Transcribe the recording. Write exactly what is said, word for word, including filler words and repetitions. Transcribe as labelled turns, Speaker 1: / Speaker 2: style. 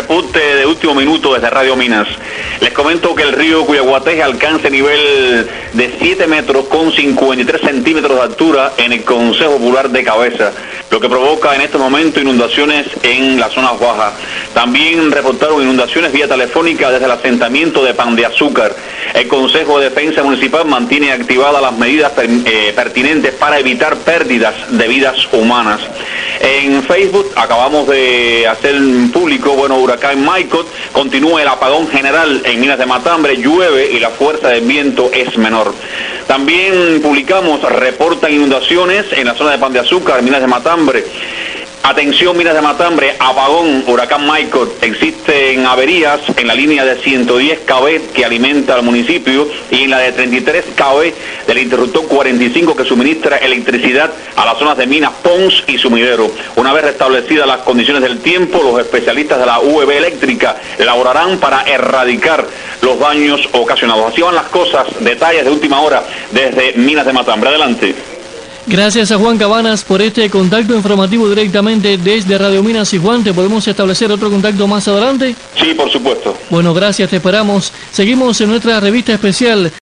Speaker 1: reporte de último minuto desde Radio Minas. Les comento que el río Cuyaguateje alcanza nivel de siete metros con cincuenta y tres centímetros de altura en el Consejo Popular de Cabeza, lo que provoca en este momento inundaciones en las zonas bajas. También reportaron inundaciones vía telefónica desde el asentamiento de Pan de Azúcar. El Consejo de Defensa Municipal mantiene activadas las medidas per, eh, pertinentes para evitar pérdidas de vidas humanas. En Facebook acabamos de hacer público, bueno, huracán Michael, continúa el apagón general en Minas de Matambre, llueve y la fuerza del viento es menor. También publicamos, reportan inundaciones en la zona de Pan de Azúcar, Minas de Matambre. Atención, Minas de Matambre, apagón, huracán Michael. Existen averías en la línea de ciento diez kilómetros que alimenta al municipio y en la de treinta y tres kilómetros del interruptor cuarenta y cinco que suministra electricidad a las zonas de Minas, Pons y Sumidero. Una vez restablecidas las condiciones del tiempo, los especialistas de la U E B Eléctrica laborarán para erradicar los daños ocasionados. Así van las cosas, detalles de última hora desde Minas de Matambre. Adelante.
Speaker 2: Gracias a Juan Cabanas por este contacto informativo directamente desde Radio Minas. Y Juan, ¿te podemos establecer otro contacto más adelante?
Speaker 1: Sí, por supuesto.
Speaker 2: Bueno, gracias, te esperamos. Seguimos en nuestra revista especial.